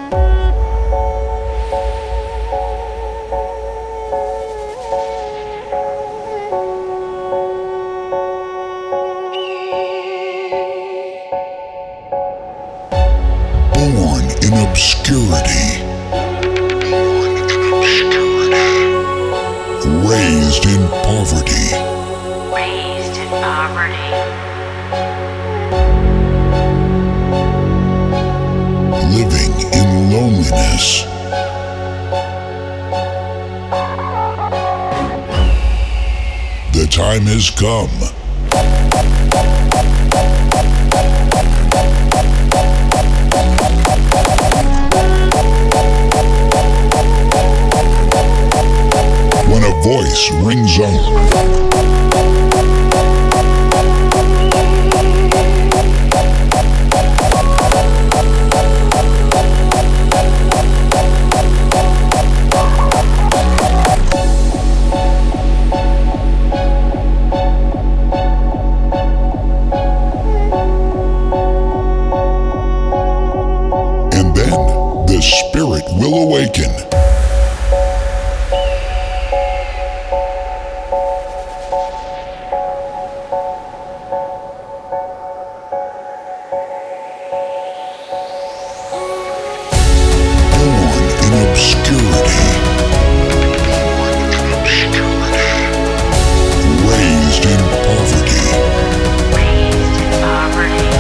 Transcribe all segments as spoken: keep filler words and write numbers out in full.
Born in obscurity, raised in poverty, raised in poverty, living in loneliness. The time has come. When a voice rings out, and then the spirit will awaken. Obscurity, raised in poverty, raised in poverty,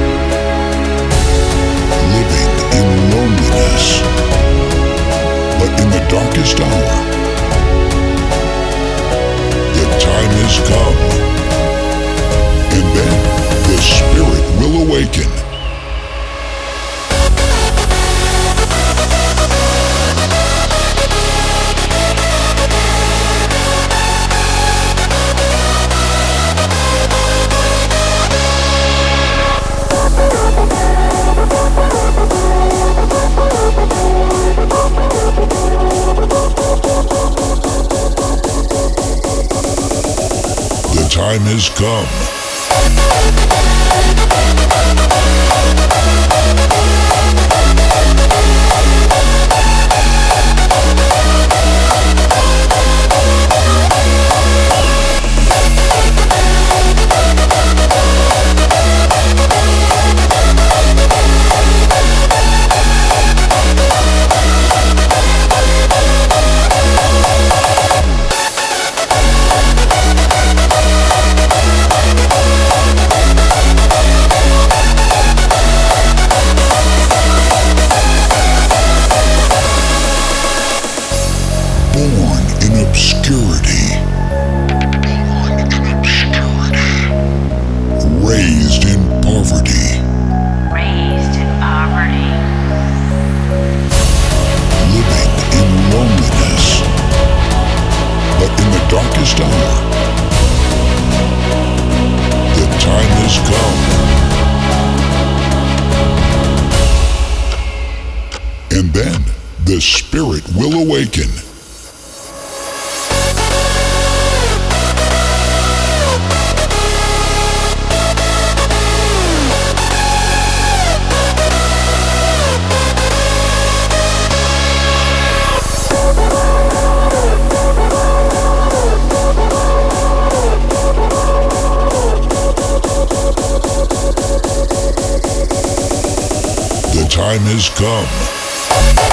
living in loneliness. But in the darkest hour, the time has come, and then the spirit will awaken. The time has come. Born in obscurity, raised in poverty, raised in poverty, living in loneliness. But in the darkest hour, the time has come. And then the spirit will awaken. The time has come.